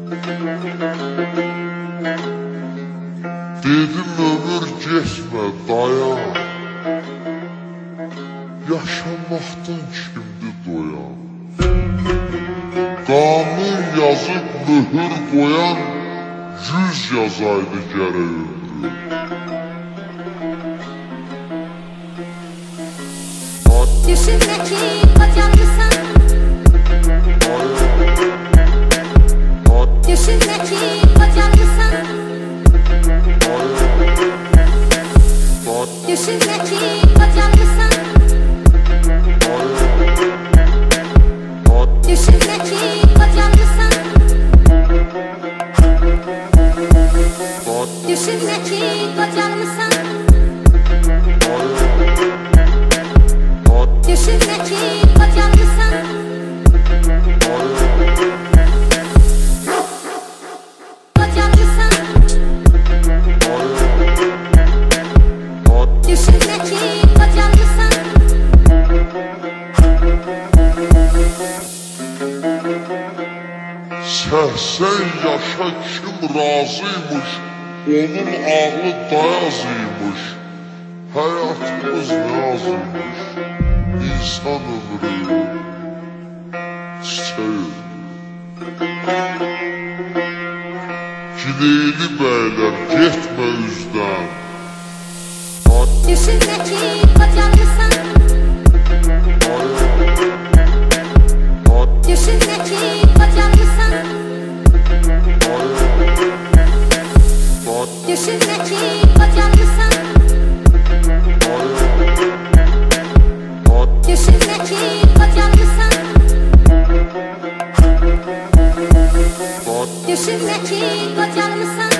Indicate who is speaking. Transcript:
Speaker 1: Dedim ömür geçme dayan, yaşamaktan kimdi doyan? Kanun yazıp mühür koyan 100 yazaydı gərək ömrü.
Speaker 2: Düşünme ki kocalmışsan, düşünme ki kocalmışsan, düşünme ki kocalmışsan, düşünme ki kocalmışsan, düşünme ki kocalmışsan, düşünme ki kocalmışsan, kocalmışsan, düşünme ki kocalmışsan.
Speaker 1: Səhsən yaşa kim razıymış, onun ağlı dayazıymış. Hayatımız ne azıymış, insan ömrü çiçeği. Gileyli beyler getmə üzdən,
Speaker 2: Düşünme ki kocalmışsan, düşünme ki kocalmışsan, düşünme ki kocalmışsan, düşünme ki kocalmışsan, düşünme ki kocalmışsan.